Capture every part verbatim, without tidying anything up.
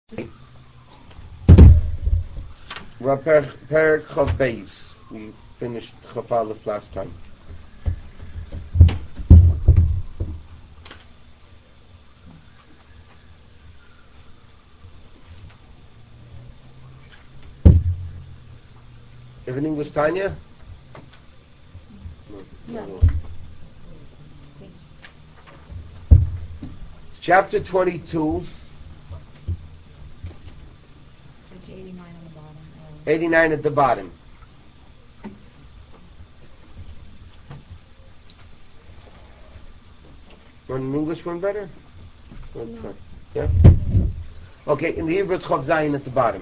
We're per per Chav Beis. We finished Chav Aleph last time. You have an English Tanya? Yeah. Chapter twenty-two. Page eighty-nine on the bottom. Uh, eighty-nine at the bottom. Want an English one better? Let's No. start. Yeah? Okay, in the Hebrew it's Chav Zayin at the bottom.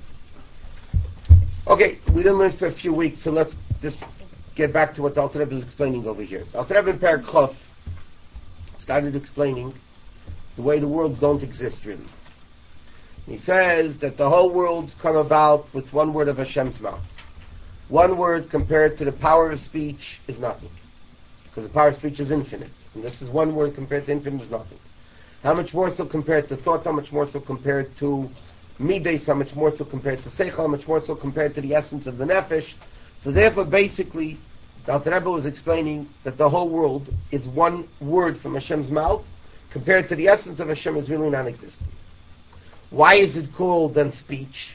Okay, we didn't learn for a few weeks, so let's just get back to what the Alter Rebbe is explaining over here. The Alter Rebbe in Perek Chof started explaining the way the worlds don't exist really. He says that the whole world's come about with one word of Hashem's mouth. One word compared to the power of speech is nothing. Because the power of speech is infinite. And this is one word compared to infinite is nothing. How much more so compared to thought, how much more so compared to midas, how much more so compared to seichel, how much more so compared to the essence of the nefesh. So therefore basically, the Alter Rebbe was explaining that the whole world is one word from Hashem's mouth compared to the essence of Hashem is really non-existent. Why is it called then speech?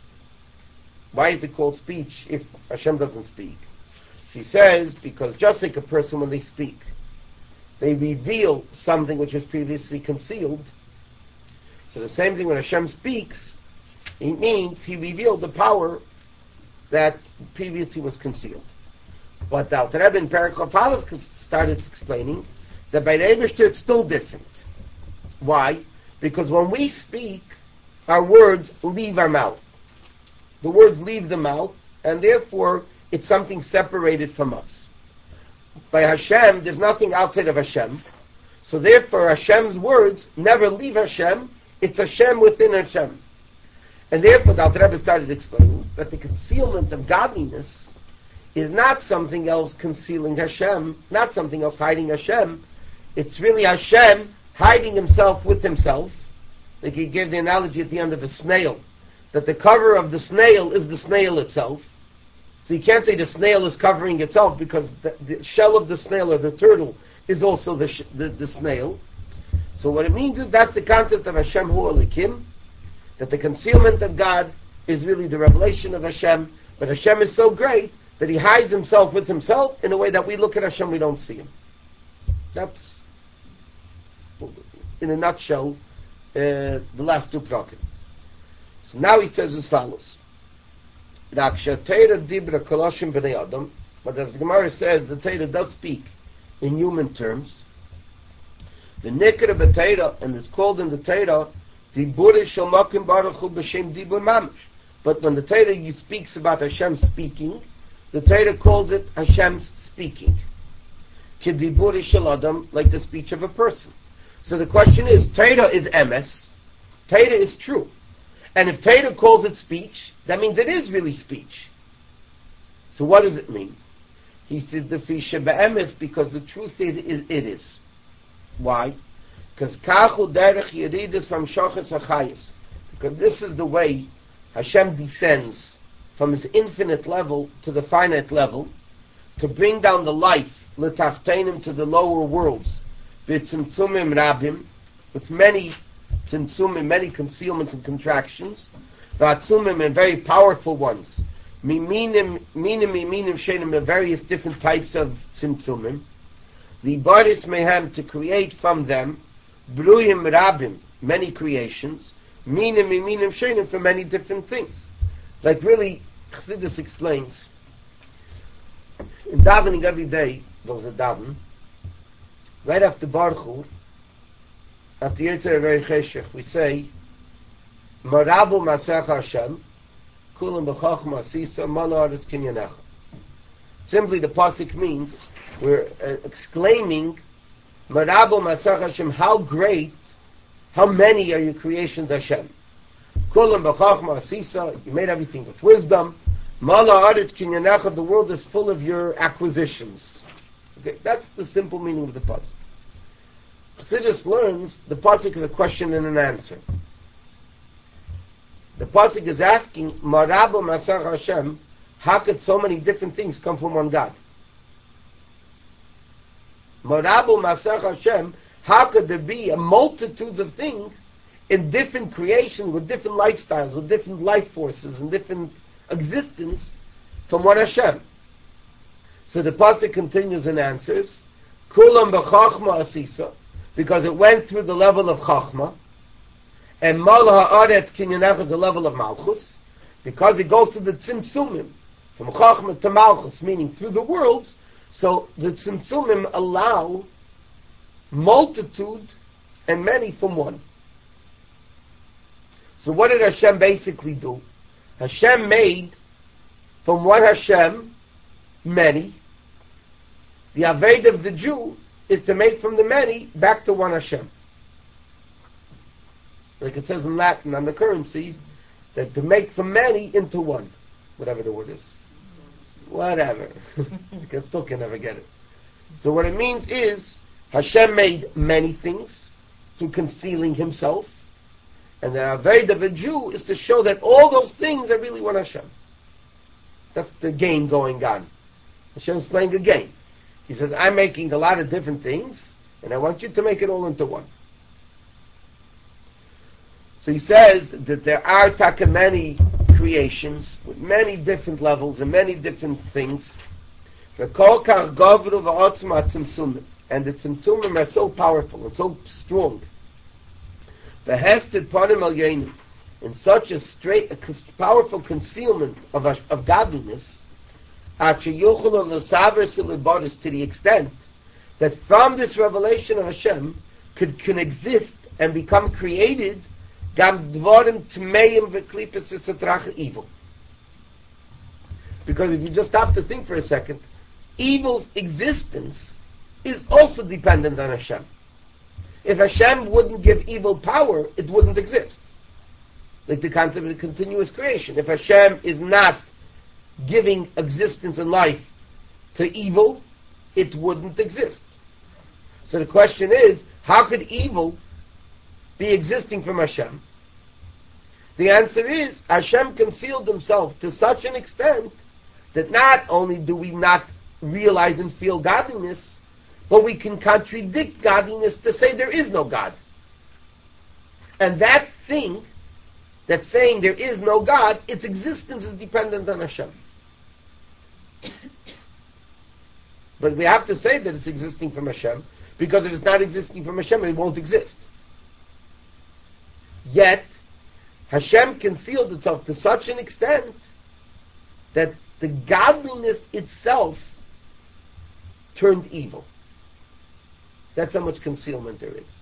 Why is it called speech if Hashem doesn't speak? She says, because just like a person when they speak, they reveal something which was previously concealed. So the same thing when Hashem speaks, it means He revealed the power that previously was concealed. But the Alter Rebbe in Perek Chof Aleph started explaining that by the Eibishter it's still different. Why? Because when we speak, our words leave our mouth. The words leave the mouth, and therefore it's something separated from us. By Hashem, there's nothing outside of Hashem. So therefore Hashem's words never leave Hashem. It's Hashem within Hashem. And therefore the Alter Rebbe started explaining that the concealment of godliness is not something else concealing Hashem, not something else hiding Hashem. It's really Hashem hiding Himself with Himself. Like he gave the analogy at the end of a snail, that the cover of the snail is the snail itself. So you can't say the snail is covering itself because the, the shell of the snail or the turtle is also the, sh- the, the snail. So what it means is that's the concept of Hashem Hu Elikim, that the concealment of God is really the revelation of Hashem, but Hashem is so great that He hides Himself with Himself in a way that we look at Hashem, we don't see Him. That's, in a nutshell, uh, the last two prakim. So now he says as follows. But as the Gemara says, the Torah does speak in human terms. The Nikra b'Torah, and it's called in the Torah, Dibur shel Makim Baruch Hu b'Shem Dibur Mamish. But when the Torah speaks about Hashem speaking, the Torah calls it Hashem's speaking. Kedibur shel Adam, like the speech of a person. So the question is, Torah is emes, Torah is true. And if Torah calls it speech, that means it is really speech. So what does it mean? He said the fisha be'emes, because the truth is, is it is. Why? Because kachu derech yeridus hamshachas hachayis. Because this is the way Hashem descends from His infinite level to the finite level to bring down the life l'tafteinim to the lower worlds v'tzimtzumim rabim, with many tzimtzumim, many concealments and contractions, v'atzumim, and very powerful ones, miminim, minim, miminim, shenim, various different types of tzimtzumim, the baris mehem, to create from them, bruyim rabim, many creations, minim, miminim, shenim, for many different things. Like really, Chassidus explains, in davening every day, was the daven, right after Baruch Hu, after Yetzer Very Cheshech, we say, Marabu Masech Hashem, Kulam B'chachma Sisa, Mana Aretz Kinyanecha. Simply the pasuk means, we're uh, exclaiming, Marabu Masech Hashem, how great, how many are your creations Hashem? Kulam B'chachma Sisa, you made everything with wisdom. Mana Aretz Kinyanecha, the world is full of your acquisitions. Okay, that's the simple meaning of the pasuk. Chassidus learns the pasuk is a question and an answer. pasuk is asking, Marabu Masach Hashem, how could so many different things come from one God? Marabu Masach Hashem, how could there be a multitude of things in different creation, with different lifestyles, with different life forces, and different existence from one Hashem? So the pasuk continues and answers, Kulam b'chachma asisa, because it went through the level of chachma, and Malha Aretz Kinyanech is the level of Malchus, because it goes through the Tzimtzumim, from Chachma to Malchus, meaning through the worlds, so the Tzimtzumim allow multitude and many from one. So what did Hashem basically do? Hashem made from one Hashem many. The Aved of the Jew is to make from the many back to one Hashem. Like it says in Latin on the currencies, that to make from many into one. Whatever the word is. Whatever. Because still can never get it. So what it means is, Hashem made many things through concealing himself. And the Aved of a Jew is to show that all those things are really one Hashem. That's the game going on. Hashem's playing a game. He says, I'm making a lot of different things, and I want you to make it all into one. So he says that there are taka many creations with many different levels and many different things. And the tzimtzumim are so powerful and so strong. In such a straight, a powerful concealment of, of godliness, to the extent that from this revelation of Hashem could can exist and become created evil. Because if you just stop to think for a second, evil's existence is also dependent on Hashem. If Hashem wouldn't give evil power, it wouldn't exist. Like the concept of continuous creation. If Hashem is not giving existence and life to evil, it wouldn't exist. So the question is, how could evil be existing from Hashem? The answer is, Hashem concealed himself to such an extent that not only do we not realize and feel godliness, but we can contradict godliness to say there is no God. And that thing, that's saying there is no God, its existence is dependent on Hashem. But we have to say that it's existing from Hashem, because if it's not existing from Hashem, it won't exist. Yet, Hashem concealed itself to such an extent that the godliness itself turned evil. That's how much concealment there is.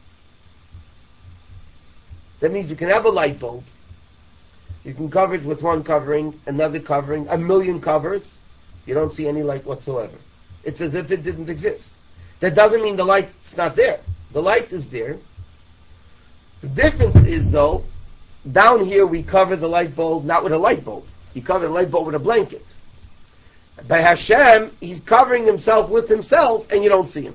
That means you can have a light bulb, you can cover it with one covering, another covering, a million covers, you don't see any light whatsoever. It's as if it didn't exist. That doesn't mean the light's not there. The light is there. The difference is, though, down here we cover the light bulb not with a light bulb. You cover the light bulb with a blanket. By Hashem, he's covering himself with himself, and you don't see him.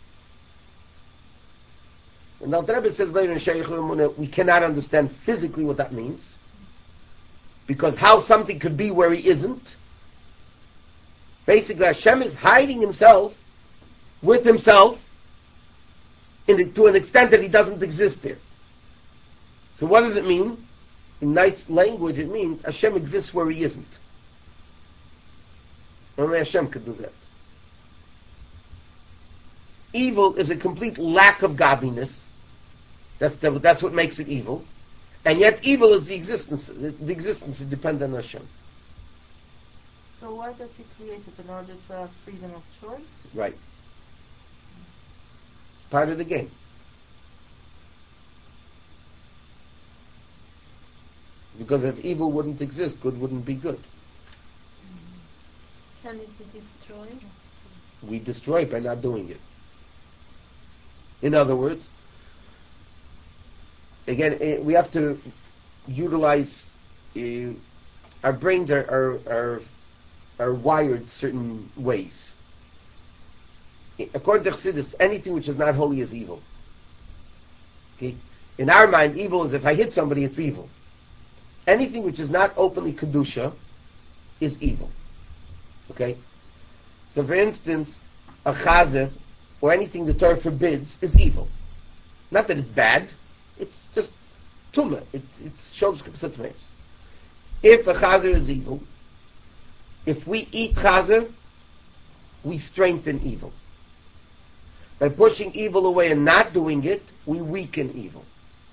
And the Alter Rebbe says later in Sheikh L'Emunah, we cannot understand physically what that means, because how something could be where he isn't. Basically, Hashem is hiding himself with himself in the, to an extent that he doesn't exist there. So what does it mean? In nice language, it means Hashem exists where he isn't. Only Hashem could do that. Evil is a complete lack of godliness. That's the, that's what makes it evil. And yet evil is the existence. The, the existence is dependent on Hashem. So why does he create it? In order to have freedom of choice? Right. It's part of the game. Because if evil wouldn't exist, good wouldn't be good. Can it be destroyed? We destroy it by not doing it. In other words, again, we have to utilize, uh, our brains are, are, are, are wired certain ways. According to Chassidus, anything which is not holy is evil. Okay? In our mind, evil is if I hit somebody, it's evil. anything which is not openly kedusha is evil. Okay? So for instance, a chazer, or anything the Torah forbids, is evil. Not that it's bad, it's just tumah. It, it shows kipsat. If a chazer is evil, if we eat chazer, we strengthen evil. By pushing evil away and not doing it, we weaken evil.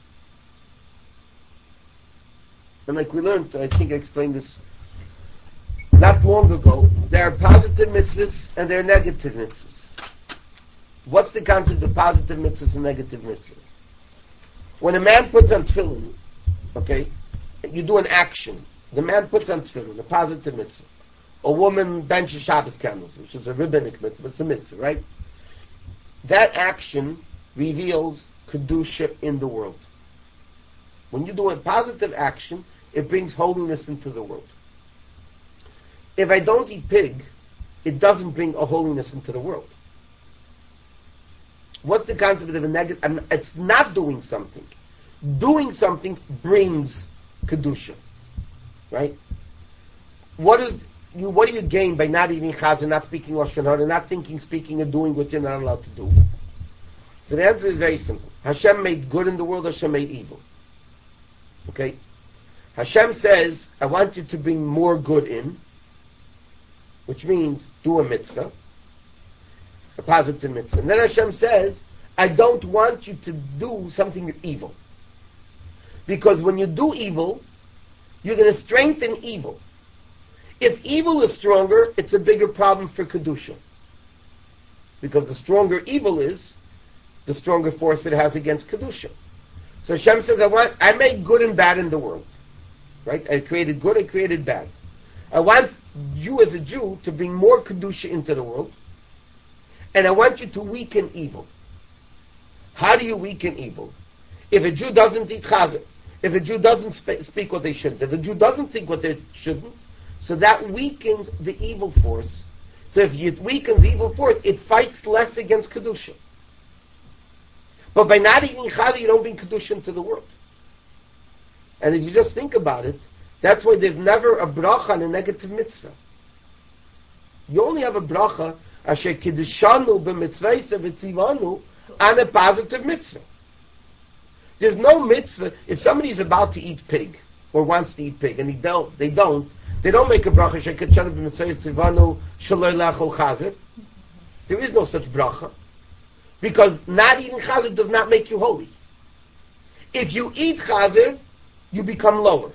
And like we learned, I think I explained this not long ago, there are positive mitzvahs and there are negative mitzvahs. What's the concept of positive mitzvahs and negative mitzvahs? When a man puts on tefillin, okay, you do an action. The man puts on tefillin, a positive mitzvah. A woman benches Shabbos candles, which is a rabbinic mitzvah, but it's a mitzvah, right? That action reveals kedusha in the world. When you do a positive action, it brings holiness into the world. If I don't eat pig, it doesn't bring a holiness into the world. What's the concept of a negative? It's not doing something. Doing something brings kedusha, right? What is you? What do you gain by not eating chazer, not speaking lashon hara, not thinking, speaking, and doing what you're not allowed to do? So the answer is very simple. Hashem made good in the world. Hashem made evil. Okay. Hashem says, "I want you to bring more good in," which means do a mitzvah, a positive mitzvah. And then Hashem says, "I don't want you to do something evil, because when you do evil, you're going to strengthen evil. If evil is stronger, it's a bigger problem for kedusha, because the stronger evil is, the stronger force it has against kedusha." So Hashem says, "I want, I made good and bad in the world, right? I created good, I created bad. I want you as a Jew to bring more kedusha into the world, and I want you to weaken evil." How do you weaken evil? If a Jew doesn't eat chazer, if a Jew doesn't sp- speak what they shouldn't, if a Jew doesn't think what they shouldn't, so that weakens the evil force. So if it weakens the evil force, it fights less against kedusha. But by not eating chazer, you don't bring kedusha into the world. And if you just think about it, that's why there's never a bracha on a negative mitzvah. You only have a bracha asher kiddushanu b'mitzvayse v'tzivanu on a positive mitzvah. There's no mitzvah if somebody is about to eat pig or wants to eat pig and they don't. They don't. They don't make a bracha asher kiddushanu b'mitzvayse v'tzivanu shaloi lachol chazer. There is no such bracha, because not eating chazer does not make you holy. If you eat chazer, you become lower.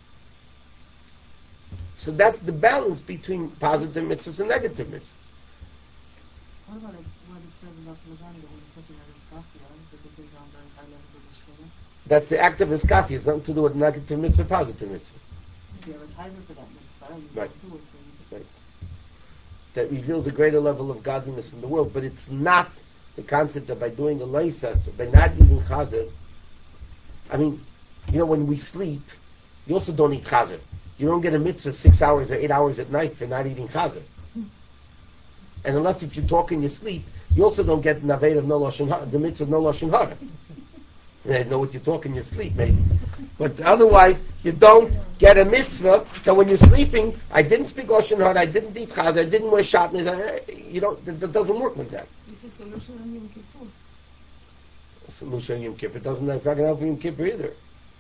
So that's the balance between positive mitzvahs and negative mitzvahs. What about it, what it says in Rosh Hashanah when the person has a skafia, that the pig on very high level of the shkina? That's the act of iskafia. It's nothing to do with negative mitzvah, positive mitzvah. If you have a timer for that mitzvah, you Right. don't do it, so you Right. That reveals a greater level of godliness in the world, but it's not the concept that by doing a leisas, by not eating chazer. I mean, you know, when we sleep, you also don't eat chazer. You don't get a mitzvah six hours or eight hours at night for not eating chazer. And unless if you talk in your sleep, you also don't get naveid of no lashon hara, the mitzvah of no lashon hara. I know what you talk in your sleep, maybe. But otherwise, you don't get a mitzvah that when you're sleeping, I didn't speak lashon hara, I didn't eat chazer, I didn't wear shatnez. You don't. That, that doesn't work with that. This is solution on Yom Kippur. Solution on Yom Kippur doesn't. That's not going to help Yom Kippur either.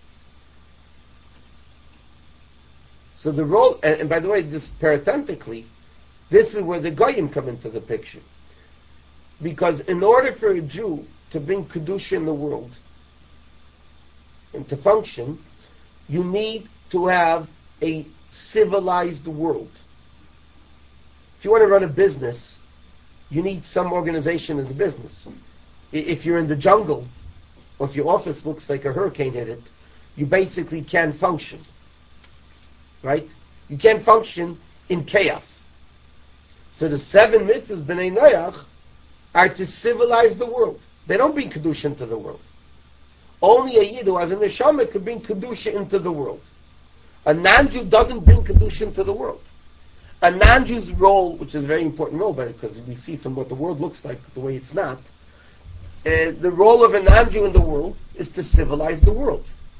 So the role, and, and by the way, this parenthetically, this is where the goyim come into the picture. Because in order for a Jew to bring kedusha in the world and to function, you need to have a civilized world. If you want to run a business, you need some organization in the business. If you're in the jungle, or if your office looks like a hurricane hit it, you basically can't function. Right? You can't function in chaos. So the seven mitzvahs b'nei Noach are to civilize the world. They don't bring kedusha into the world. Only a Yid who has a neshama could bring kedusha into the world. A non-Jew doesn't bring kedusha into the world. A non-Jew's role, which is a very important role, because we see from what the world looks like, the way it's not, uh, the role of a non-Jew in the world is to civilize the world.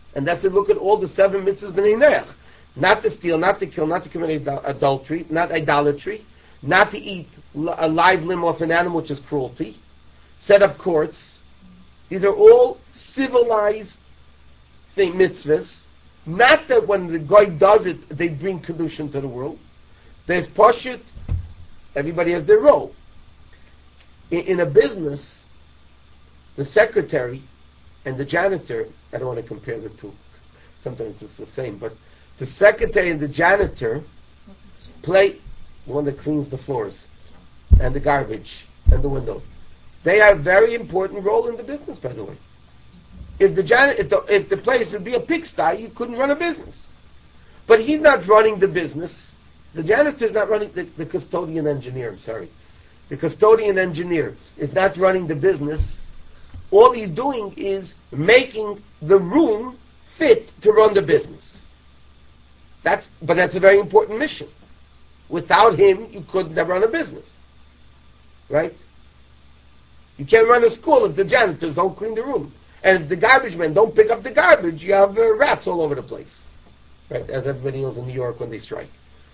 And that's to look at all the seven mitzvahs b'nei Noach. Not to steal, not to kill, not to commit ad- adultery, not idolatry, not to eat a live limb off an animal, which is cruelty, set up courts. These are all civilized thing, mitzvahs. Not that when the guy does it, they bring kedushin to the world. There's pashut. Everybody has their role. In, in a business, the secretary and the janitor, I don't want to compare the two. Sometimes it's the same, but the secretary and the janitor play the one that cleans the floors and the garbage and the windows. They have a very important role in the business, by the way. If the jan- if the, if the place would be a pigsty, you couldn't run a business. But he's not running the business. The janitor is not running, the, the custodian engineer, I'm sorry. The custodian engineer is not running the business. All he's doing is making the room fit to run the business. That's, but that's a very important mission. Without him, you couldn't have run a business. Right? You can't run a school if the janitors don't clean the room. And if the garbage men don't pick up the garbage, you have uh, rats all over the place. Right? As everybody knows in New York when they strike.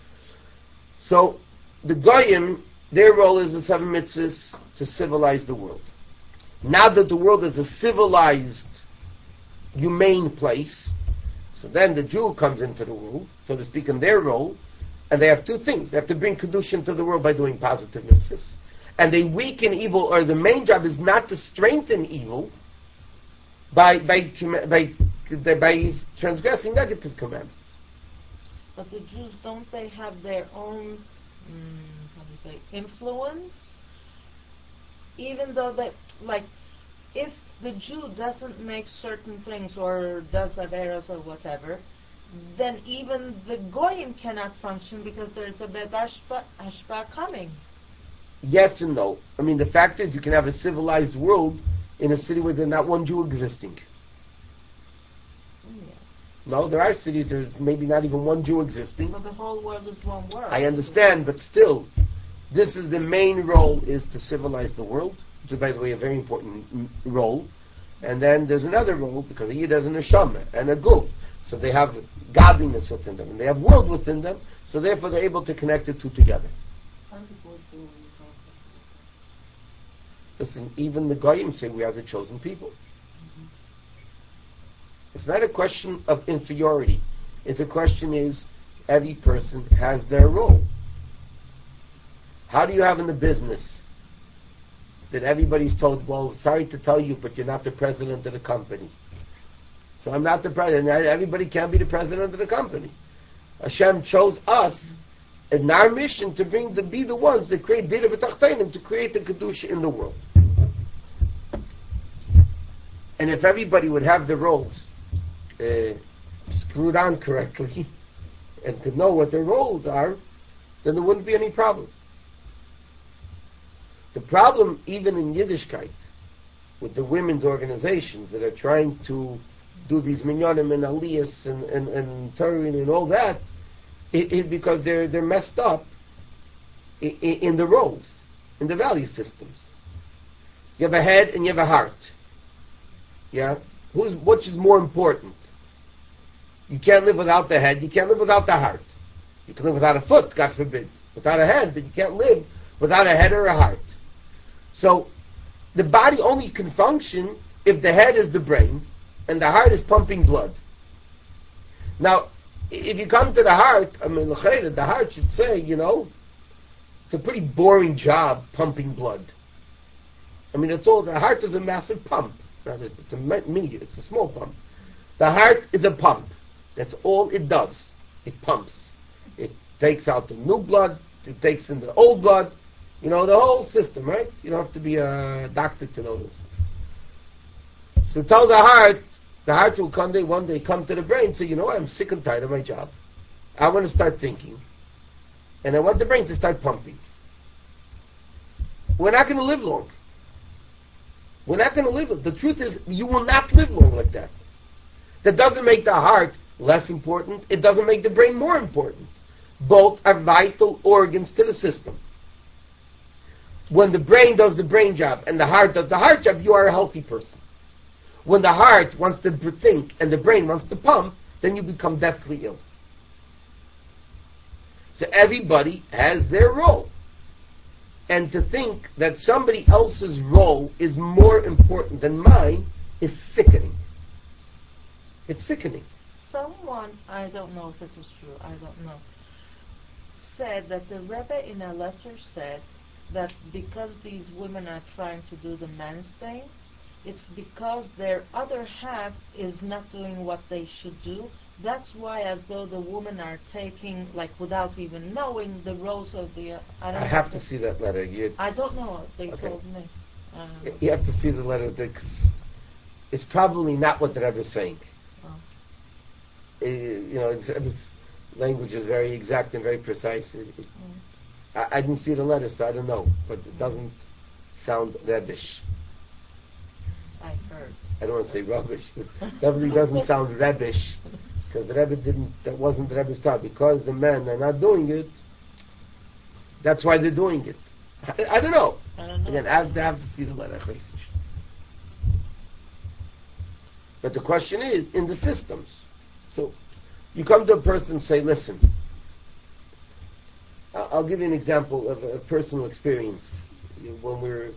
So, the Goyim, their role is the seven mitzvahs to civilize the world. Now that the world is a civilized, humane place, so then the Jew comes into the world, so to speak, in their role, and they have two things. They have to bring kedushin to the world by doing positive mitzvahs. And they weaken evil, or the main job is not to strengthen evil by by by, by transgressing negative commandments. But the Jews, don't they have their own, mm, how do you say, influence? Even though they, like, if the Jew doesn't make certain things or does averos or whatever, then even the Goyim cannot function because there's a bad ashpa, ashpa coming. Yes and no. I mean, the fact is you can have a civilized world in a city where there's not one Jew existing. Yeah. No, there are cities there's maybe not even one Jew existing. But the whole world is one world. I understand, but still, this is the main role, is to civilize the world, which is, by the way, a very important m- role. And then there's another role, because he has a neshama and a guf. So they have godliness within them, and they have world within them, so therefore they're able to connect the two together. How does it go through when you call it? Listen, even the Goyim say we are the chosen people. Mm-hmm. It's not a question of inferiority. It's a question is, every person has their role. How do you have in the business that everybody's told, well, sorry to tell you, but you're not the president of the company. So I'm not the president. Everybody can be the president of the company. Hashem chose us in our mission to bring to be the ones that create Dira V'Tachtainim, to create the Kedusha in the world. And if everybody would have the roles uh, screwed on correctly and to know what their roles are, then there wouldn't be any problem. The problem, even in Yiddishkeit, with the women's organizations that are trying to do these minyanim and aliyas and, and, and Turin and all that, it, it, because they're they're messed up in, in the roles, in the value systems. You have a head and you have a heart. Yeah? Who's, which is more important? You can't live without the head, you can't live without the heart. You can live without a foot, God forbid, without a hand, but you can't live without a head or a heart. So, the body only can function if the head is the brain and the heart is pumping blood. Now, if you come to the heart, I mean, the heart should say, you know, it's a pretty boring job pumping blood. I mean, it's all, the heart is a massive pump. It's a mini, it's a small pump. The heart is a pump. That's all it does. It pumps. It takes out the new blood, it takes in the old blood, you know, the whole system, right? You don't have to be a doctor to know this. So tell the heart, the heart will one day, one day come to the brain and say, you know what, I'm sick and tired of my job. I want to start thinking. And I want the brain to start pumping. We're not going to live long. We're not going to live long. The truth is, you will not live long like that. That doesn't make the heart less important. It doesn't make the brain more important. Both are vital organs to the system. When the brain does the brain job and the heart does the heart job, you are a healthy person. When the heart wants to think and the brain wants to pump, then you become deathly ill. So everybody has their role. And to think that somebody else's role is more important than mine is sickening. It's sickening. Someone, I don't know if it was true, I don't know, said that the Rebbe in a letter said that because these women are trying to do the men's thing, it's because their other half is not doing what they should do. That's why, as though the women are taking, like without even knowing, the roles of the. Uh, I don't I know have to the, see that letter. You, I don't know. They okay. told me. Um, You have to see the letter because it's probably not what the Rebbe is saying. oh. Uh, you know, it's, it's, language is very exact and very precise. It, it, Mm. I, I didn't see the letter, so I don't know. But it doesn't sound Rebbish. I heard. I don't want to say rubbish. It definitely doesn't sound Rebbish. Because the Rebbe didn't, that wasn't the Rebbe's thought. Because the men are not doing it, that's why they're doing it. I, I don't know. I don't know. Again, I have to, I have to see the letter. But the question is, in the systems. So, you come to a person and say, listen, I'll, I'll give you an example of a personal experience. When we're,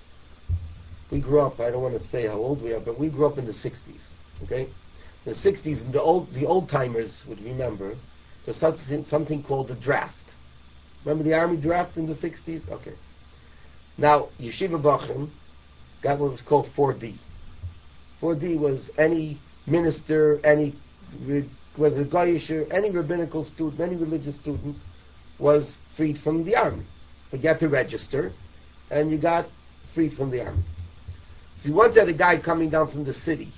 we grew up, I don't want to say how old we are, but we grew up in the sixties, okay? The sixties, the old the old timers would remember there's something, something called the draft. Remember the army draft in the sixties? Okay. Now, Yeshiva Bachim got what was called four D. four D was any minister, any was a goyisher, any rabbinical student, any religious student was freed from the army. But you had to register, and you got freed from the army. So you once had a guy coming down from the city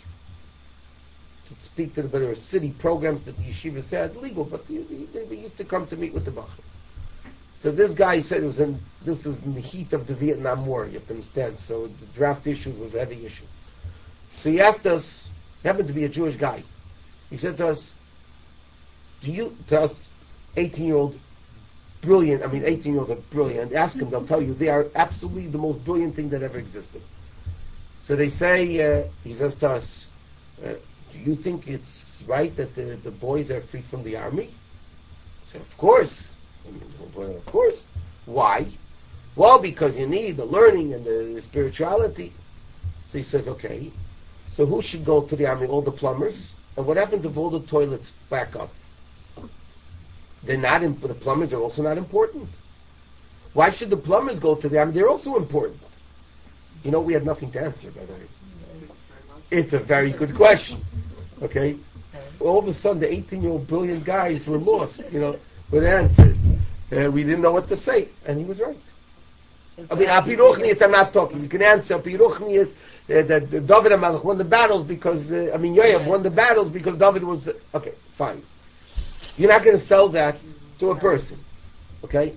to speak to the, but there were city programs that the yeshiva said legal, but they, they, they used to come to meet with the Bachim. So this guy said it was in, this was in the heat of the Vietnam War, you have to understand, so the draft issue was a heavy issue. So he asked us, he happened to be a Jewish guy, he said to us, do you, to us, eighteen-year-old, brilliant, I mean eighteen-year-olds are brilliant, ask them, they'll tell you, they are absolutely the most brilliant thing that ever existed. So they say, uh, he says to us, uh, do you think it's right that the, the boys are freed from the army? I said, of course. I mean, well, of course. Why? Well, because you need the learning and the, the spirituality. So he says, okay. So who should go to the army? All the plumbers? And what happens if all the toilets back up? They're not. Imp- the plumbers are also not important. Why should the plumbers go to the army? They're also important. You know, we had nothing to answer, by the way. It's a very good question. Okay? All of a sudden, the eighteen-year-old brilliant guys were lost, you know, with answers. Uh, we didn't know what to say. And he was right. I mean, Apiruchnius, I'm not talking. You can answer. Apiruchnius, uh, that that David HaMelech won the battles because, uh, I mean, Yoav won the battles because David was, the, okay, fine. You're not going to sell that to a person. Okay?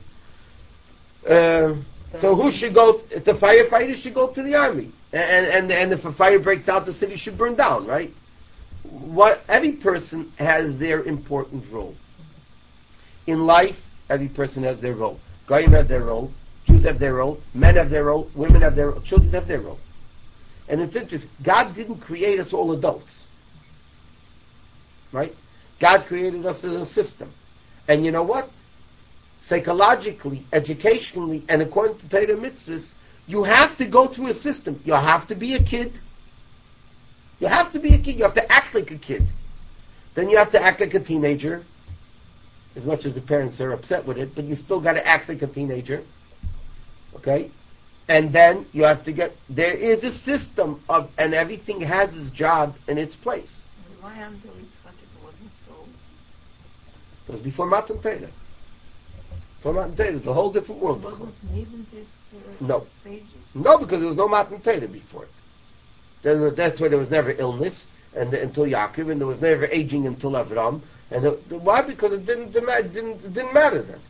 Uh, so who should go? The firefighters should go to the army. And, and, and if a fire breaks out, the city should burn down, right? What, every person has their important role. In life, every person has their role. Goyim have their role. Jews have their role. Men have their role. Women have their role. Children have their role. And it's interesting. God didn't create us all adults. Right? God created us as a system. And you know what? Psychologically, educationally, and according to Torah mitzvahs, you have to go through a system. You have to be a kid. You have to be a kid. You have to act like a kid. Then you have to act like a teenager, as much as the parents are upset with it, but you still got to act like a teenager. Okay? And then you have to get, there is a system of, and everything has its job and its place. Why until Yitzchak it wasn't so? It was before Matan Torah. Before Matan Torah, it's a whole different world. It wasn't made in this uh, No. stages? No, because there was no Matan Torah before it. Then that's why there was never illness and the, until Yaakov, and there was never aging until Avram. And the, the, why? Because it didn't, it didn't it didn't matter then.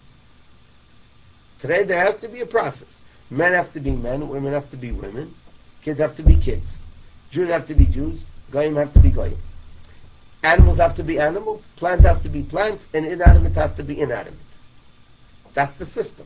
Today there has to be a process. Men have to be men, women have to be women, kids have to be kids, Jews have to be Jews, Goyim have to be Goyim. Animals have to be animals, plants have to be plants, and inanimate have to be inanimate. That's the system.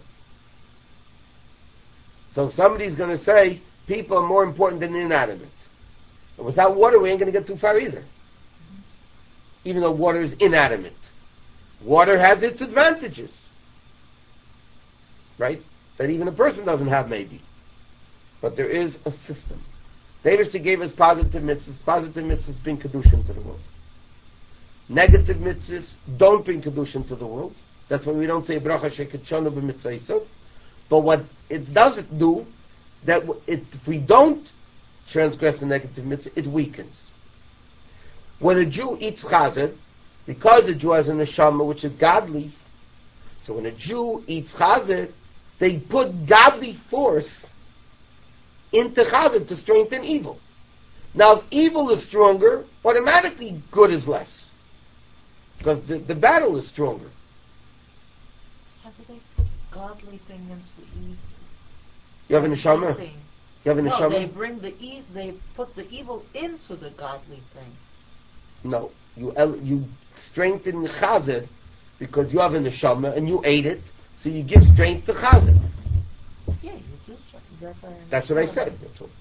So somebody's going to say people are more important than inanimate. And without water, we ain't going to get too far either. Even though water is inanimate. Water has its advantages. Right? That even a person doesn't have, maybe. But there is a system. The Eibishter gave us positive mitzvahs. Positive mitzvahs bring kedushin to the world. Negative mitzvahs don't bring kedushin to the world. That's why we don't say bracha sheketshanu b'mitzvah yisod. But what it doesn't do, that it, if we don't transgress the negative mitzvah, it weakens. When a Jew eats chazer, because a Jew has a neshama which is godly, so when a Jew eats chazer, they put godly force into chazer to strengthen evil. Now, if evil is stronger, automatically good is less. Because the, the battle is stronger. How do they put godly thing into evil? You have a neshama? Thing. You have a No, neshama? they bring the e- they put the evil into the godly thing. No. You el- you strengthen chazer because you have a neshama and you ate it, so you give strength to chazer. Yeah, you do. That's, what I That's what I said. That's all.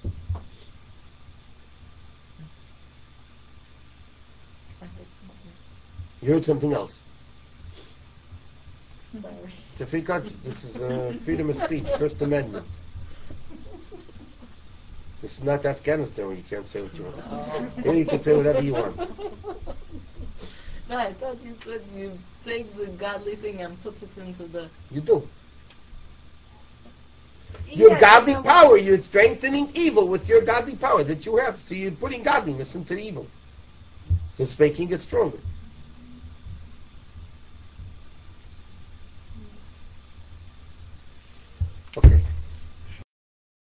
You heard something else. Sorry. It's a free country. This is uh, freedom of speech, First Amendment. This is not Afghanistan where you can't say what you want. Oh. Here you can say whatever you want. No, I thought you said you take the godly thing and put it into the... You do. Your Yeah, godly you know, power, you're strengthening evil with your godly power that you have. So you're putting godliness into the evil. So it's making it stronger.